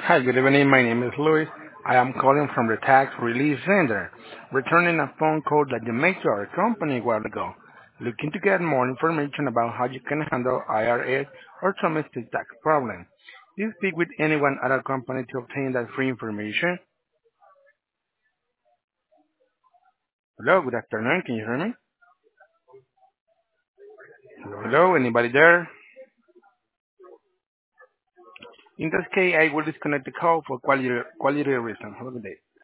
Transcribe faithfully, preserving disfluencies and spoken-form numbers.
Hi, good evening. My name is Luis. I am calling from the Tax Relief Center, returning a phone call that you made to our company a while ago, looking to get more information about how you can handle I R S or domestic tax problems. Do you speak with anyone at our company to obtain that free information? Hello, good afternoon. Can you hear me? Hello, hello. Anybody there? In this case, I will disconnect the call for quality quality reasons. Have a good day.